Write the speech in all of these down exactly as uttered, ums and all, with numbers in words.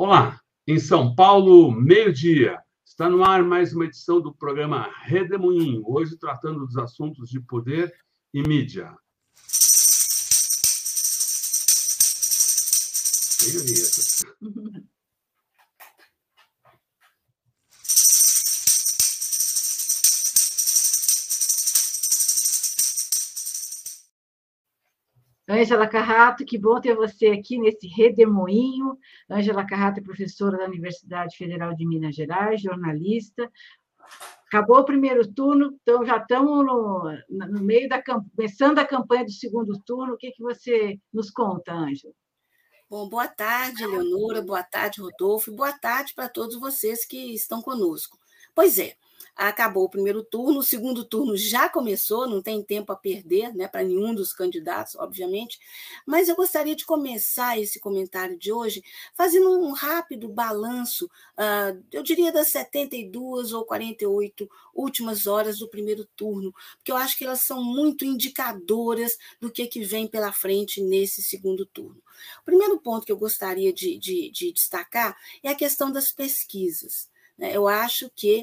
Olá, em São Paulo, meio-dia. Está no ar mais uma edição do programa Redemoinho, hoje tratando dos assuntos de poder e mídia. Tem a vinheta. Ângela Carrato, que bom ter você aqui nesse Redemoinho. Ângela Carrato é professora da Universidade Federal de Minas Gerais, jornalista. Acabou o primeiro turno, então já estamos no, no meio da começando a campanha do segundo turno. O que, que você nos conta, Ângela? Bom, boa tarde, Eleonora, boa tarde, Rodolfo, e boa tarde para todos vocês que estão conosco. Pois é, acabou o primeiro turno, o segundo turno já começou, não tem tempo a perder, né, para nenhum dos candidatos, obviamente, mas eu gostaria de começar esse comentário de hoje fazendo um rápido balanço, uh, eu diria das setenta e duas ou quarenta e oito últimas horas do primeiro turno, porque eu acho que elas são muito indicadoras do que, que vem pela frente nesse segundo turno. O primeiro ponto que eu gostaria de, de, de destacar é a questão das pesquisas. Eu acho que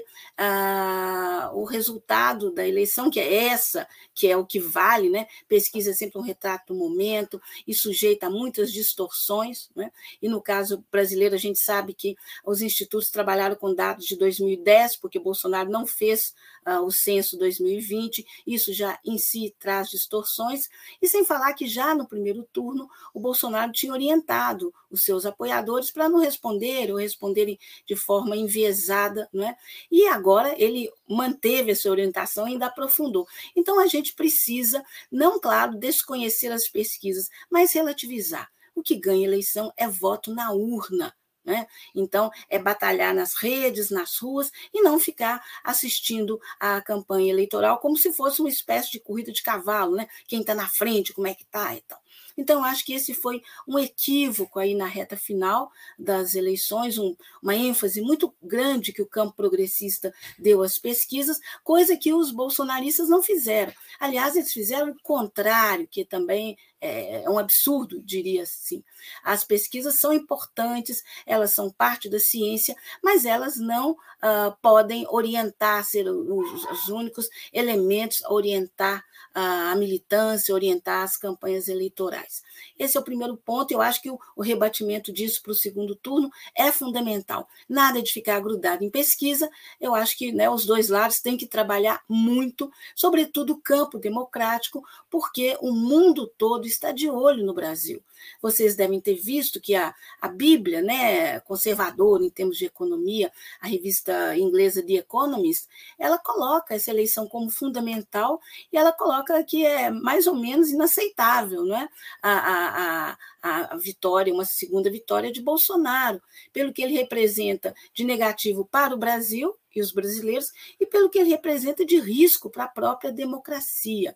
ah, o resultado da eleição, que é essa, que é o que vale, né? Pesquisa é sempre um retrato do momento e sujeita a muitas distorções, né? E no caso brasileiro, a gente sabe que os institutos trabalharam com dados de dois mil e dez, porque Bolsonaro não fez ah, o censo dois mil e vinte, isso já em si traz distorções, e sem falar que já no primeiro turno o Bolsonaro tinha orientado os seus apoiadores para não responder ou responderem de forma enviesada. Não é? E agora ele manteve essa orientação e ainda aprofundou. Então, a gente precisa, não, claro, desconhecer as pesquisas, mas relativizar. O que ganha eleição é voto na urna. Né? Então, é batalhar nas redes, nas ruas, e não ficar assistindo à campanha eleitoral como se fosse uma espécie de corrida de cavalo, né? Quem está na frente, como é que está e tal. Então, acho que esse foi um equívoco aí na reta final das eleições, um, uma ênfase muito grande que o campo progressista deu às pesquisas, coisa que os bolsonaristas não fizeram. Aliás, eles fizeram o contrário, que também é um absurdo, diria assim. As pesquisas são importantes, elas são parte da ciência, mas elas não uh, podem orientar, ser os, os únicos elementos a orientar uh, a militância, orientar as campanhas eleitorais. Esse é o primeiro ponto, eu acho que o, o rebatimento disso para o segundo turno é fundamental. Nada de ficar grudado em pesquisa, eu acho que, né, os dois lados têm que trabalhar muito, sobretudo o campo democrático, porque o mundo todo está de olho no Brasil. Vocês devem ter visto que a, a Bíblia, né, conservadora em termos de economia, a revista inglesa The Economist, ela coloca essa eleição como fundamental e ela coloca que é mais ou menos inaceitável, não é? A, a, a, a vitória, uma segunda vitória de Bolsonaro, pelo que ele representa de negativo para o Brasil e os brasileiros e pelo que ele representa de risco para a própria democracia.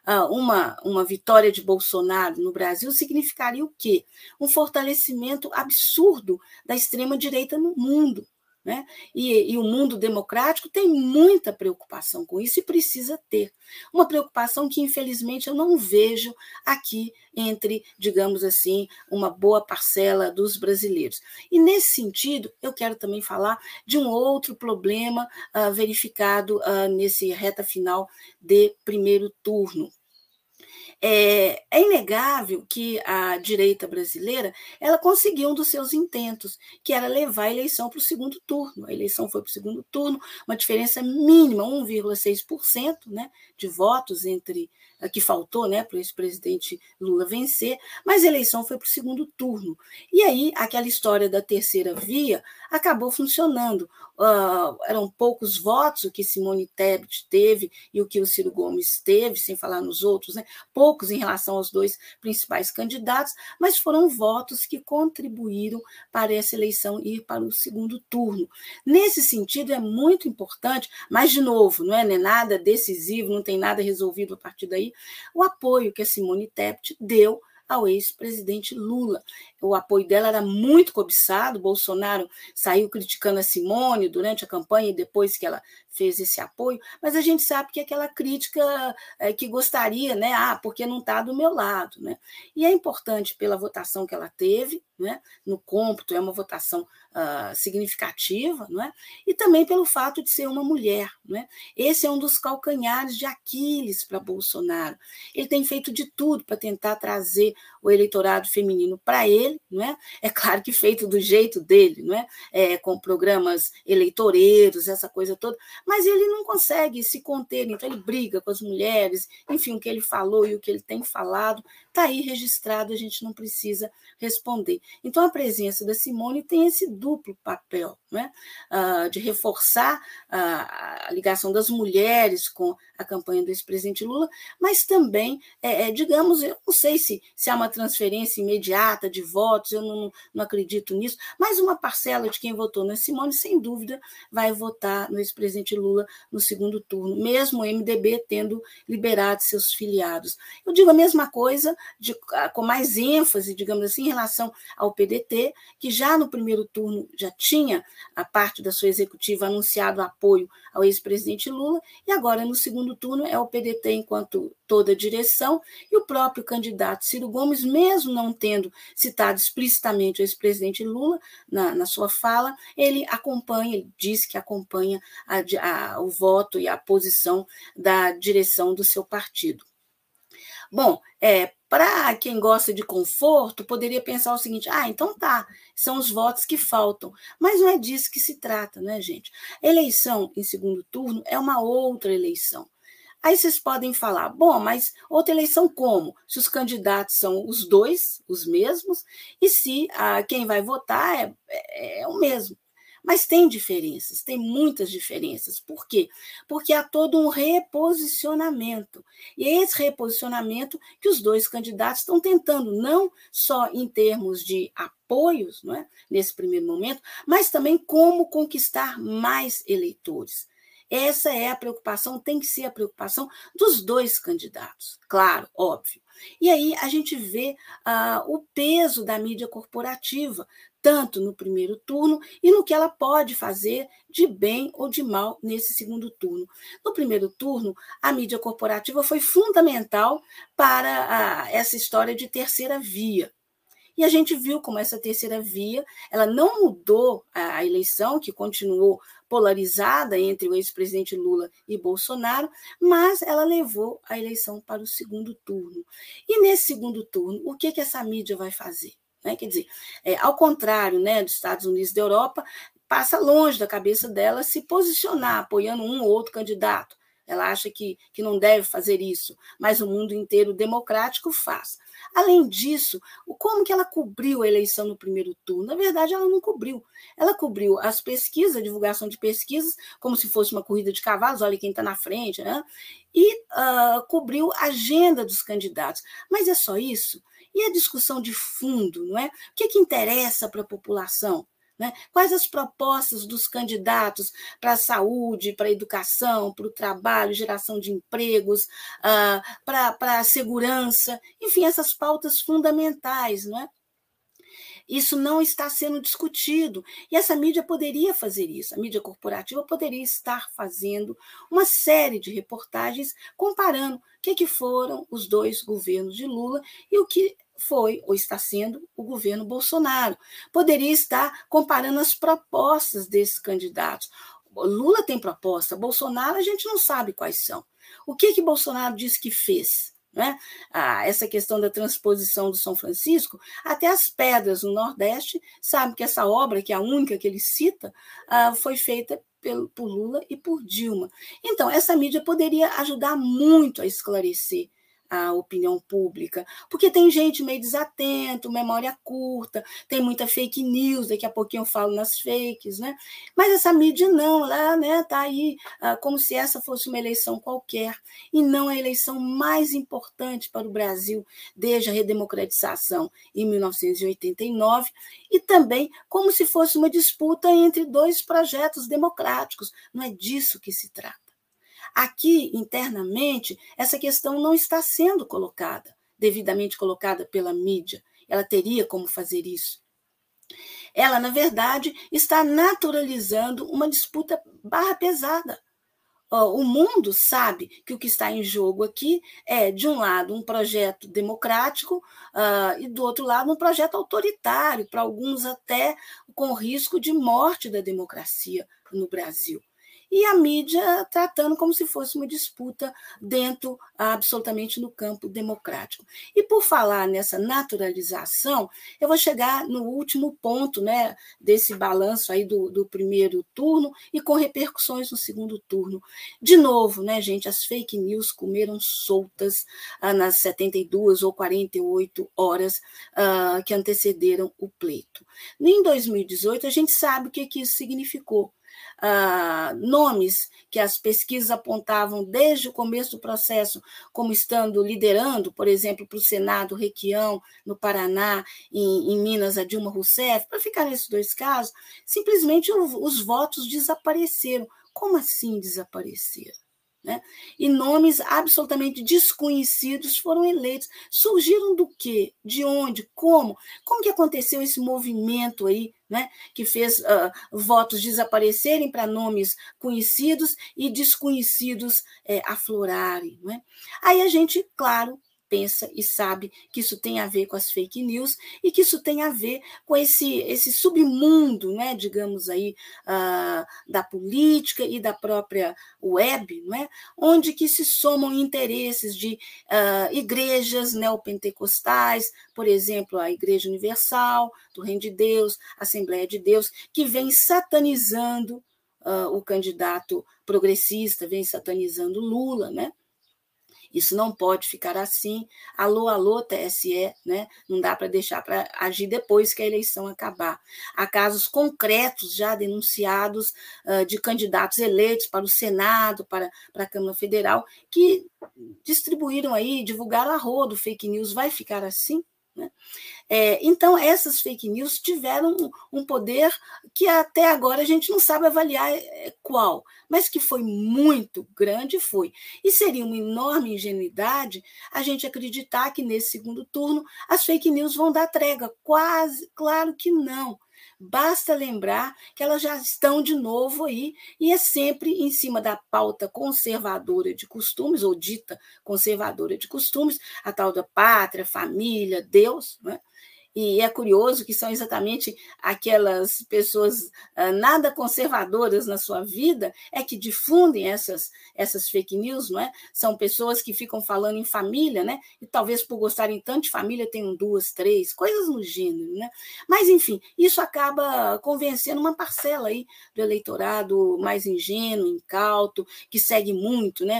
Uma, uma vitória de Bolsonaro no Brasil significaria o quê? Um fortalecimento absurdo da extrema-direita no mundo. Né? E, e o mundo democrático tem muita preocupação com isso e precisa ter. Uma preocupação que, infelizmente, eu não vejo aqui entre, digamos assim, uma boa parcela dos brasileiros. E, nesse sentido, eu quero também falar de um outro problema uh, verificado uh, nesse reta final de primeiro turno. É, é inegável que a direita brasileira ela conseguiu um dos seus intentos, que era levar a eleição para o segundo turno. A eleição foi para o segundo turno, uma diferença mínima, um vírgula seis por cento, né, de votos entre que faltou, né, para o ex-presidente Lula vencer, mas a eleição foi para o segundo turno. E aí, aquela história da terceira via acabou funcionando. Uh, eram poucos votos o que Simone Tebet teve e o que o Ciro Gomes teve, sem falar nos outros, né? Poucos em relação aos dois principais candidatos, mas foram votos que contribuíram para essa eleição ir para o segundo turno. Nesse sentido, é muito importante, mas, de novo, não é, não é nada decisivo, não tem nada resolvido a partir daí, o apoio que a Simone Tebet deu ao ex-presidente Lula. o apoio dela era muito cobiçado, Bolsonaro saiu criticando a Simone durante a campanha e depois que ela fez esse apoio, mas a gente sabe que é aquela crítica é, que gostaria, né? Ah, porque não está do meu lado, né? E é importante pela votação que ela teve, né? No cômputo é uma votação uh, significativa, não é? E também pelo fato de ser uma mulher, não é? Esse é um dos calcanhares de Aquiles para Bolsonaro. Ele tem feito de tudo para tentar trazer o eleitorado feminino para ele, não é? É claro que feito do jeito dele, não é? É, com programas eleitoreiros, essa coisa toda, mas ele não consegue se conter, então ele briga com as mulheres, enfim, o que ele falou e o que ele tem falado está aí registrado, a gente não precisa responder. Então, a presença da Simone tem esse duplo papel, né? uh, de reforçar a, a ligação das mulheres com a campanha do ex-presidente Lula, mas também, é, é, digamos, eu não sei se, se há uma transferência imediata de votos, eu não, não acredito nisso, mas uma parcela de quem votou na Simone, sem dúvida, vai votar no ex-presidente Lula no segundo turno, mesmo o M D B tendo liberado seus filiados. Eu digo a mesma coisa, de, com mais ênfase, digamos assim, em relação ao P D T, que já no primeiro turno já tinha a parte da sua executiva anunciado apoio ao ex-presidente Lula, e agora no segundo turno é o P D T enquanto toda a direção, e o próprio candidato Ciro Gomes, mesmo não tendo citado explicitamente o ex-presidente Lula na, na sua fala, ele acompanha, ele diz que acompanha a, a, o voto e a posição da direção do seu partido. Bom, é, para quem gosta de conforto, poderia pensar o seguinte, ah, então tá, são os votos que faltam. Mas não é disso que se trata, né, gente? A eleição em segundo turno é uma outra eleição. Aí vocês podem falar, bom, mas outra eleição como? Se os candidatos são os dois, os mesmos, e se ah, quem vai votar é, é, é o mesmo. Mas tem diferenças, tem muitas diferenças. Por quê? Porque há todo um reposicionamento. E é esse reposicionamento que os dois candidatos estão tentando, não só em termos de apoios, não é? Nesse primeiro momento, mas também como conquistar mais eleitores. Essa é a preocupação, tem que ser a preocupação dos dois candidatos, claro, óbvio. E aí a gente vê ah, o peso da mídia corporativa, tanto no primeiro turno e no que ela pode fazer de bem ou de mal nesse segundo turno. No primeiro turno, a mídia corporativa foi fundamental para ah, essa história de terceira via. E a gente viu como essa terceira via, ela não mudou a eleição, que continuou polarizada entre o ex-presidente Lula e Bolsonaro, mas ela levou a eleição para o segundo turno. E nesse segundo turno, o que, que essa mídia vai fazer? Né? Quer dizer, é, ao contrário, né, dos Estados Unidos e da Europa, passa longe da cabeça dela se posicionar apoiando um ou outro candidato. Ela acha que, que não deve fazer isso, mas o mundo inteiro democrático faz. Além disso, como que ela cobriu a eleição no primeiro turno? Na verdade, ela não cobriu. Ela cobriu as pesquisas, a divulgação de pesquisas, como se fosse uma corrida de cavalos, olha quem está na frente, né? E uh, cobriu a agenda dos candidatos. Mas é só isso? E a discussão de fundo, não é? O que, que interessa para a população? Né? Quais as propostas dos candidatos para a saúde, para a educação, para o trabalho, geração de empregos, uh, para, para a segurança, enfim, essas pautas fundamentais, não é? Isso não está sendo discutido. E essa mídia poderia fazer isso, a mídia corporativa poderia estar fazendo uma série de reportagens comparando o que, que foram os dois governos de Lula e o que foi ou está sendo o governo Bolsonaro. Poderia estar comparando as propostas desses candidatos. Lula tem proposta, Bolsonaro a gente não sabe quais são. O que, que Bolsonaro disse que fez? Né? Ah, essa questão da transposição do São Francisco, até as pedras no Nordeste, sabe que essa obra, que é a única que ele cita, ah, foi feita pelo, por Lula e por Dilma. Então, essa mídia poderia ajudar muito a esclarecer a opinião pública, porque tem gente meio desatento, memória curta, tem muita fake news, daqui a pouquinho eu falo nas fakes, né? Mas essa mídia não, ela né, tá aí ah, como se essa fosse uma eleição qualquer, e não a eleição mais importante para o Brasil desde a redemocratização em mil novecentos e oitenta e nove, e também como se fosse uma disputa entre dois projetos democráticos. Não é disso que se trata. Aqui, internamente, essa questão não está sendo colocada, devidamente colocada pela mídia. ela teria como fazer isso. Ela, na verdade, está naturalizando uma disputa barra pesada. O mundo sabe que o que está em jogo aqui é, de um lado, um projeto democrático uh, e, do outro lado, um projeto autoritário, para alguns até com risco de morte da democracia no Brasil. E a mídia tratando como se fosse uma disputa dentro, absolutamente no campo democrático. E por falar nessa naturalização, eu vou chegar no último ponto, né, desse balanço aí do, do primeiro turno e com repercussões no segundo turno. De novo, né, gente, as fake news comeram soltas ah, nas setenta e duas ou quarenta e oito horas ah, que antecederam o pleito. Em dois mil e dezoito, a gente sabe o que, que isso significou. Uh, nomes que as pesquisas apontavam desde o começo do processo como estando liderando, por exemplo, para o Senado, Requião, no Paraná, em, em Minas, a Dilma Rousseff, para ficar nesses dois casos, simplesmente o, os votos desapareceram. Como assim desapareceram? Né? E nomes absolutamente desconhecidos foram eleitos. Surgiram do quê? De onde? Como? Como que aconteceu esse movimento aí, né, que fez uh, votos desaparecerem para nomes conhecidos e desconhecidos é, aflorarem? Né? Aí a gente, claro, pensa e sabe que isso tem a ver com as fake news e que isso tem a ver com esse, esse submundo, né, digamos aí, uh, da política e da própria web, não é? Onde que se somam interesses de uh, igrejas neopentecostais, por exemplo, a Igreja Universal, do Reino de Deus, a Assembleia de Deus, que vem satanizando uh, o candidato progressista, vem satanizando Lula, né? Isso não pode ficar assim. Alô, alô, T S E, né? Não dá para deixar para agir depois que a eleição acabar. Há casos concretos já denunciados uh, de candidatos eleitos para o Senado, para, para a Câmara Federal, que distribuíram aí, divulgaram a rodo fake news. Vai ficar assim? Né? É, então, essas fake news tiveram um, um poder que até agora a gente não sabe avaliar qual, mas que foi muito grande, foi. E seria uma enorme ingenuidade a gente acreditar que nesse segundo turno as fake news vão dar trégua. Quase, claro que não. Basta lembrar que elas já estão de novo aí, e é sempre em cima da pauta conservadora de costumes, ou dita conservadora de costumes, a tal da pátria, família, Deus, né? E é curioso que são exatamente aquelas pessoas uh, nada conservadoras na sua vida é que difundem essas, essas fake news, não é? São pessoas que ficam falando em família, né? E talvez por gostarem tanto de família tenham duas, três, coisas no gênero, né? Mas, enfim, isso acaba convencendo uma parcela aí do eleitorado mais ingênuo, incauto, que segue muito, né?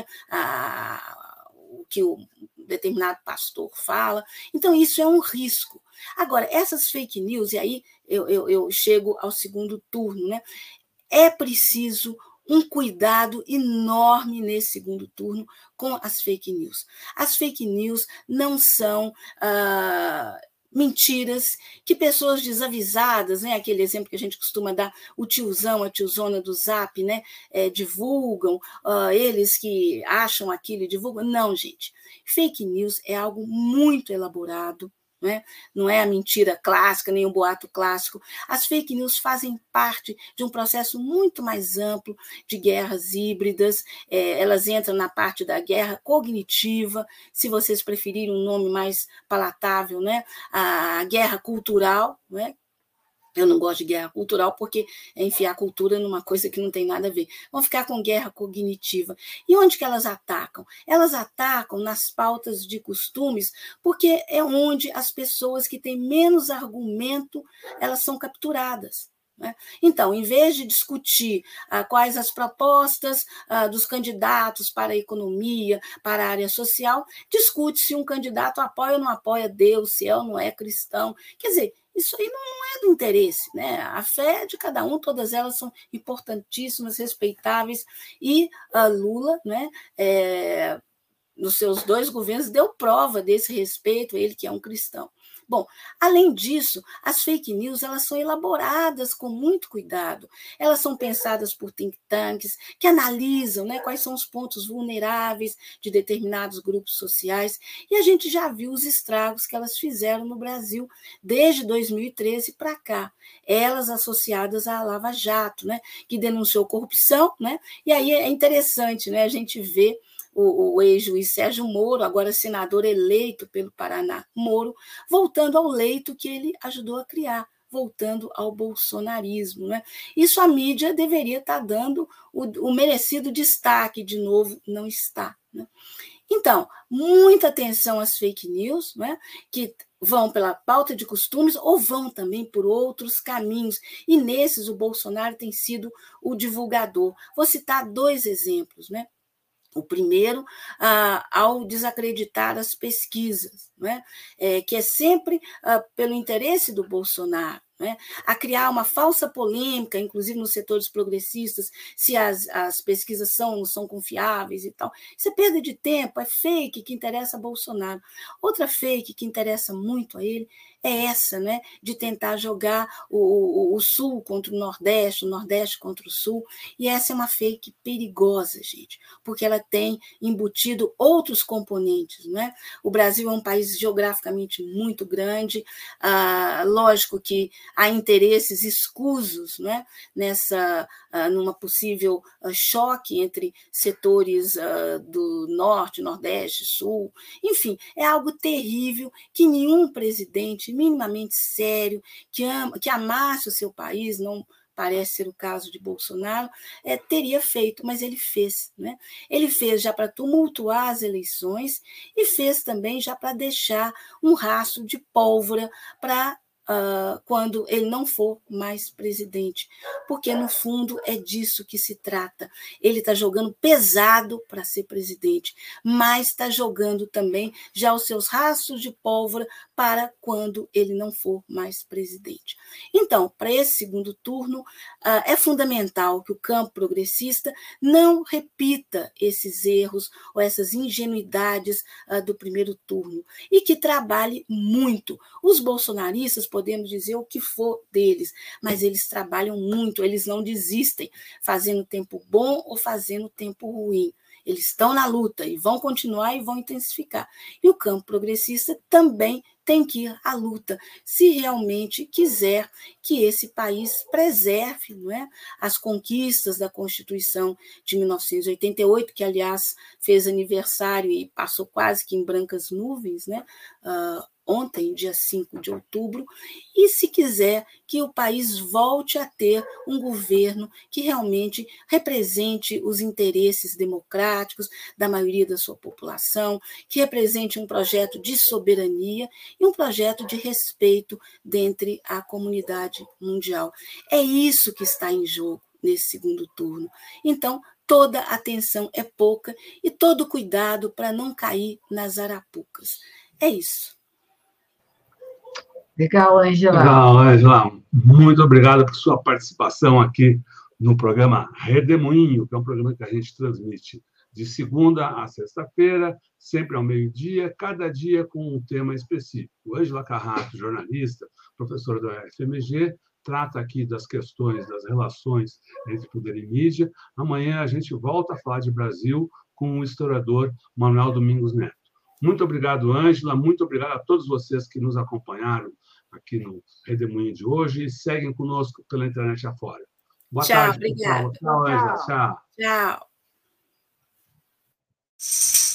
A, o que o determinado pastor fala. Então, isso é um risco. Agora, essas fake news, e aí eu, eu, eu chego ao segundo turno, né? É preciso um cuidado enorme nesse segundo turno com as fake news. As fake news não são ah, mentiras que pessoas desavisadas, né? Aquele exemplo que a gente costuma dar, o tiozão, a tiozona do Zap, né? É, divulgam, ah, eles que acham aquilo e divulgam. Não, gente. Fake news é algo muito elaborado. Não é? Não é a mentira clássica, nem o boato clássico. As fake news fazem parte de um processo muito mais amplo de guerras híbridas, é, elas entram na parte da guerra cognitiva, se vocês preferirem um nome mais palatável, né? A guerra cultural, não é? Eu não gosto de guerra cultural porque é enfiar cultura numa coisa que não tem nada a ver. Vão ficar com guerra cognitiva. E onde que elas atacam? Elas atacam nas pautas de costumes, porque é onde as pessoas que têm menos argumento, elas são capturadas. Né? Então, em vez de discutir ah, quais as propostas ah, dos candidatos para a economia, para a área social, discute se um candidato apoia ou não apoia Deus, se é ou não é cristão. Quer dizer, isso aí não é do interesse, né? A fé de cada um, todas elas são importantíssimas, respeitáveis, e a Lula, né, é, nos seus dois governos, deu prova desse respeito, ele que é um cristão. Bom, além disso, as fake news elas são elaboradas com muito cuidado. Elas são pensadas por think tanks que analisam, né, quais são os pontos vulneráveis de determinados grupos sociais, e a gente já viu os estragos que elas fizeram no Brasil desde dois mil e treze para cá. Elas associadas à Lava Jato, né, que denunciou corrupção, né, e aí é interessante, né, a gente vê o, o ex-juiz Sérgio Moro, agora senador eleito pelo Paraná, Moro, voltando ao leito que ele ajudou a criar, voltando ao bolsonarismo, né? Isso a mídia deveria estar dando o, o merecido destaque, de novo, não está, né? Então, muita atenção às fake news, né, que vão pela pauta de costumes ou vão também por outros caminhos, e nesses o Bolsonaro tem sido o divulgador. Vou citar dois exemplos, né? O primeiro, ah, ao desacreditar as pesquisas, né? É, que é sempre ah, pelo interesse do Bolsonaro, né? A criar uma falsa polêmica, inclusive nos setores progressistas, se as, as pesquisas são, são confiáveis e tal. Isso é perda de tempo, é fake que interessa a Bolsonaro. Outra fake que interessa muito a ele é essa, né, de tentar jogar o, o, o Sul contra o Nordeste, o Nordeste contra o Sul, e essa é uma fake perigosa, gente, porque ela tem embutido outros componentes, né? O Brasil é um país geograficamente muito grande, ah, lógico que há interesses escusos, né, nessa, ah, numa possível ah, choque entre setores ah, do Norte, Nordeste, Sul, enfim, é algo terrível que nenhum presidente minimamente sério, que, ama, que amasse o seu país, não parece ser o caso de Bolsonaro, é, teria feito, mas ele fez, né? Ele fez já para tumultuar as eleições e fez também já para deixar um rastro de pólvora para Uh, quando ele não for mais presidente, porque, no fundo, é disso que se trata. Ele está jogando pesado para ser presidente, mas está jogando também já os seus rastros de pólvora para quando ele não for mais presidente. Então, para esse segundo turno, uh, é fundamental que o campo progressista não repita esses erros ou essas ingenuidades uh, do primeiro turno e que trabalhe muito. Os bolsonaristas, podemos dizer o que for deles, mas eles trabalham muito, eles não desistem, fazendo tempo bom ou fazendo tempo ruim. Eles estão na luta e vão continuar e vão intensificar. E o campo progressista também tem que ir à luta, se realmente quiser que esse país preserve, não é, as conquistas da Constituição de mil novecentos e oitenta e oito, que, aliás, fez aniversário e passou quase que em brancas nuvens, né? Uh, ontem, dia cinco de outubro, e se quiser que o país volte a ter um governo que realmente represente os interesses democráticos da maioria da sua população, que represente um projeto de soberania e um projeto de respeito dentre a comunidade mundial. É isso que está em jogo nesse segundo turno. Então, toda atenção é pouca e todo cuidado para não cair nas arapucas. É isso. Legal, Ângela. Legal, Ângela. Muito obrigado por sua participação aqui no programa Redemoinho, que é um programa que a gente transmite de segunda a sexta-feira, sempre ao meio-dia, cada dia com um tema específico. Ângela Carrato, jornalista, professora da U F M G, trata aqui das questões das relações entre poder e mídia. Amanhã a gente volta a falar de Brasil com o historiador Manuel Domingos Neto. Muito obrigado, Ângela. Muito obrigado a todos vocês que nos acompanharam aqui no Redemoinho de hoje e seguem conosco pela internet afora. Boa tchau, tarde, obrigada. pessoal. Tchau, Ângela. Tchau. Tchau.